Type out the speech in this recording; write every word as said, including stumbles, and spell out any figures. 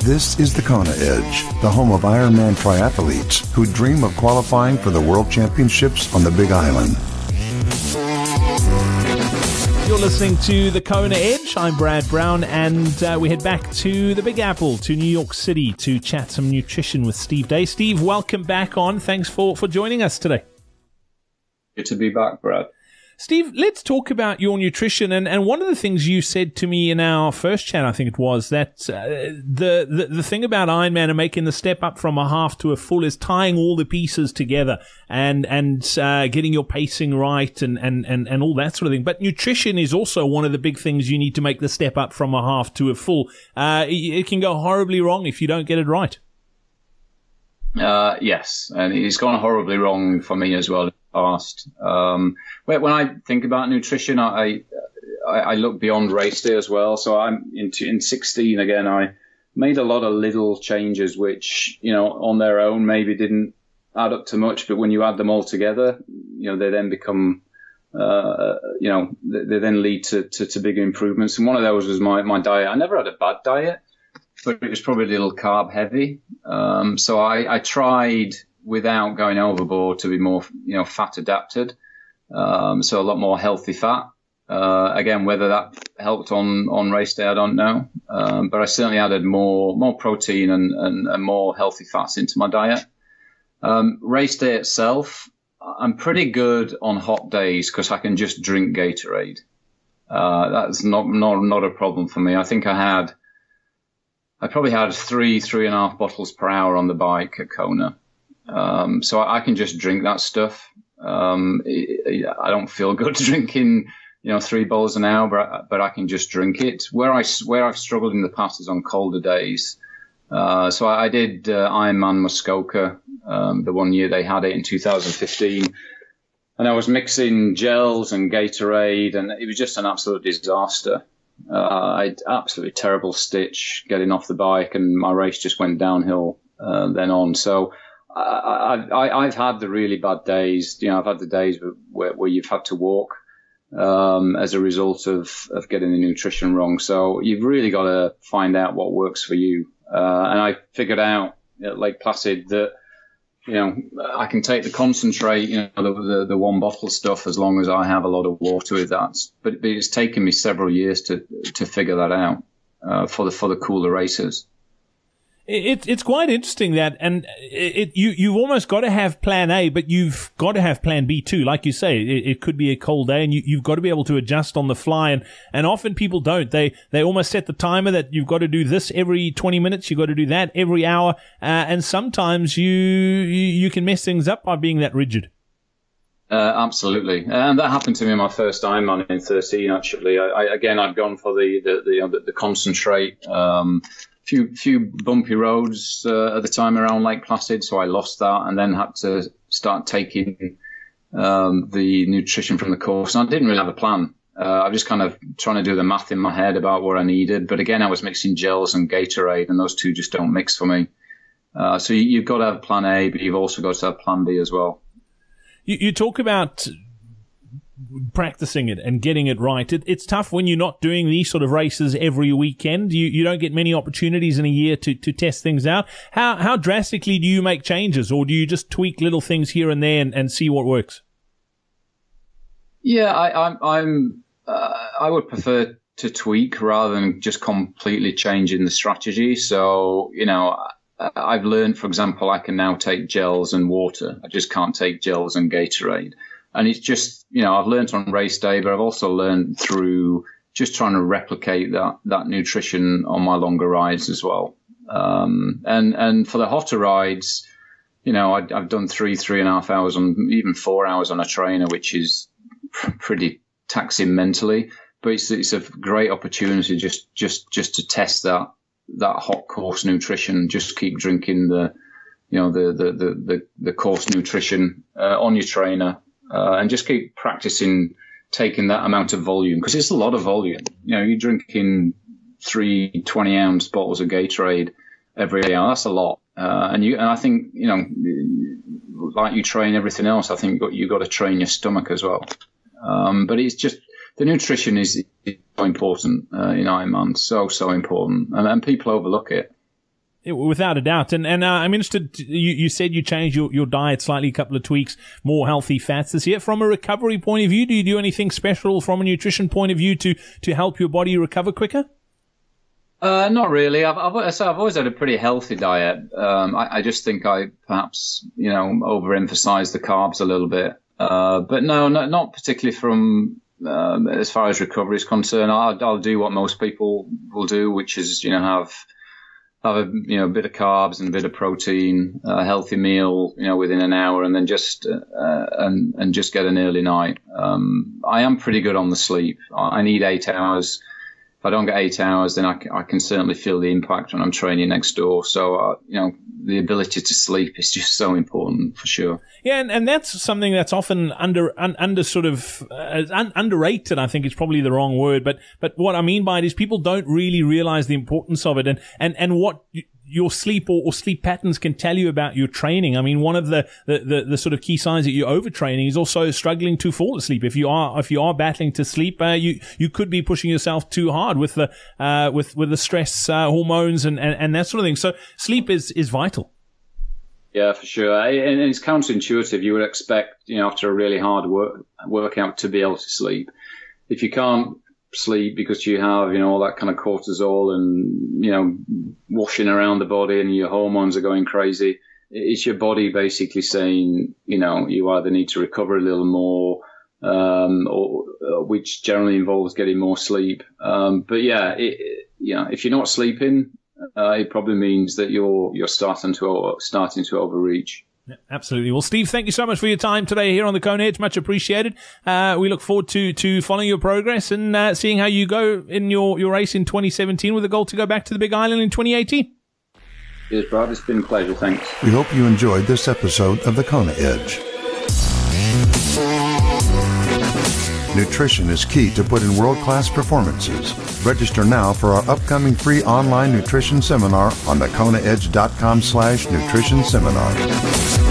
This is the Kona Edge, the home of Ironman triathletes who dream of qualifying for the World Championships on the Big Island. You're listening to the Kona Edge. I'm Brad Brown, and uh, we head back to the Big Apple, to New York City, to chat some nutrition with Steve Day. Steve, welcome back on. Thanks for, for joining us today. Good to be back, Brad. Steve, let's talk about your nutrition. And, and one of the things you said to me in our first chat, I think it was, that uh, the, the the thing about Ironman and making the step up from a half to a full is tying all the pieces together and and uh, getting your pacing right and, and, and, and all that sort of thing. But nutrition is also one of the big things you need to make the step up from a half to a full. Uh, it, it can go horribly wrong if you don't get it right. Uh, yes, and it's gone horribly wrong for me as well in the past. Um, when I think about nutrition, I, I, I look beyond race day as well. So I'm in, in sixteen again, I made a lot of little changes, which, you know, on their own maybe didn't add up to much, but when you add them all together, you know, they then become, uh, you know, they then lead to, to, to bigger improvements. And one of those was my, my diet. I never had a bad diet, but it was probably a little carb heavy. Um, so I, I tried without going overboard to be more, you know, fat adapted. Um, so a lot more healthy fat. Uh, again, whether that helped on, on race day, I don't know. Um, but I certainly added more, more protein and, and, and more healthy fats into my diet. Um, race day itself, I'm pretty good on hot days because I can just drink Gatorade. Uh, that's not, not, not a problem for me. I think I had, I probably had three, three and a half bottles per hour on the bike at Kona. Um, so I, I can just drink that stuff. Um, it, it, I don't feel good drinking, you know, three bottles an hour, but, but I can just drink it. Where I, where I've struggled in the past is on colder days. Uh, so I, I did, uh, Ironman Muskoka, um, the one year they had it in two thousand fifteen. And I was mixing gels and Gatorade, and it was just an absolute disaster. Uh, I had absolutely terrible stitch getting off the bike, and my race just went downhill uh, then on. So I, I, I've had the really bad days. You know, I've had the days where, where you've had to walk um, as a result of, of getting the nutrition wrong. So you've really got to find out what works for you. Uh, and I figured out at Lake Placid that, you know, I can take the concentrate, you know, the, the, the one bottle stuff as long as I have a lot of water with that. But, but it's taken me several years to to figure that out uh, for the for the cooler races. It, it's quite interesting that, and it, you, you've almost got to have plan A, but you've got to have plan B too. Like you say, it, it could be a cold day and you, you've got to be able to adjust on the fly. And, and often people don't. They, they almost set the timer that you've got to do this every twenty minutes. You've got to do that every hour. Uh, and sometimes you, you, you can mess things up by being that rigid. Uh, absolutely. And that happened to me in my first Ironman in thirteen, actually. I, I, again, I'd gone for the, the, the, you know, the, the concentrate, um, few few bumpy roads uh, at the time around Lake Placid, so I lost that and then had to start taking um, the nutrition from the course. And I didn't really have a plan. Uh, I was just kind of trying to do the math in my head about what I needed. But again, I was mixing gels and Gatorade, and those two just don't mix for me. Uh, so you, you've got to have plan A, but you've also got to have plan B as well. You, you talk about practicing it and getting it right. It, it's tough when you're not doing these sort of races every weekend. You you don't get many opportunities in a year to, to test things out. How how drastically do you make changes, or do you just tweak little things here and there and, and see what works? Yeah, I, I'm I'm uh, I would prefer to tweak rather than just completely changing the strategy. So you know, I've learned, for example, I can now take gels and water. I just can't take gels and Gatorade. And it's just, you know, I've learned on race day, but I've also learned through just trying to replicate that, that nutrition on my longer rides as well. Um, and, and for the hotter rides, you know, I, I've done three, three and a half hours on, even four hours on a trainer, which is pr- pretty taxing mentally, but it's, it's a great opportunity just, just, just to test that, that hot course nutrition. Just keep drinking the, you know, the, the, the, the, the course nutrition, uh, on your trainer. Uh, and just keep practicing taking that amount of volume, because it's a lot of volume. You know, you're drinking three twenty ounce bottles of Gatorade every hour. That's a lot. Uh, and you, and I think, you know, like you train everything else, I think you've got to train your stomach as well. Um, but it's just, the nutrition is, is so important, uh, in Ironman. So, so important. And, and people overlook it. Without a doubt. And, and, uh, I'm interested, you, you said you changed your, your diet slightly, a couple of tweaks, more healthy fats this year. From a recovery point of view, do you do anything special from a nutrition point of view to, to help your body recover quicker? Uh, not really. I've, I've, so I've always had a pretty healthy diet. Um, I, I just think I perhaps, you know, overemphasized the carbs a little bit. Uh, but no, not, not particularly from, um, as far as recovery is concerned. I'll, I'll do what most people will do, which is, you know, have, have a, you know, a bit of carbs and a bit of protein, a healthy meal, you know, within an hour, and then just, uh, and, and just get an early night. Um, I am pretty good on the sleep. I need eight hours. If I don't get eight hours, then I can, I can certainly feel the impact when I'm training next door. So, uh, you know, the ability to sleep is just so important for sure. Yeah, and, and that's something that's often under un, under sort of uh, un, underrated. I think is probably the wrong word, but but what I mean by it is people don't really realize the importance of it, and and and what you, your sleep or, or sleep patterns can tell you about your training. I mean, one of the, the, the, the sort of key signs that you're overtraining is also struggling to fall asleep. If you are, if you are battling to sleep, uh, you, you could be pushing yourself too hard with the, uh, with, with the stress, uh, hormones and, and, and that sort of thing. So sleep is, is vital. Yeah, for sure. And it's counterintuitive. You would expect, you know, after a really hard work, workout to be able to sleep. If you can't sleep because you have, you know, all that kind of cortisol and, you know, washing around the body and your hormones are going crazy, it's your body basically saying, you know, you either need to recover a little more, um, or which generally involves getting more sleep. Um, but yeah, it, you know, if you're not sleeping, uh, it probably means that you're, you're starting to, starting to overreach. Absolutely. Well, Steve, thank you so much for your time today here on the Kona Edge. Much appreciated. Uh, we look forward to, to following your progress and, uh, seeing how you go in your, your race in twenty seventeen with a goal to go back to the Big Island in twenty eighteen. Yes, Brad. It's been a pleasure. Thanks. We hope you enjoyed this episode of the Kona Edge. Nutrition is key to put in world-class performances. Register now for our upcoming free online nutrition seminar on the kona edge dot com slash nutrition seminar.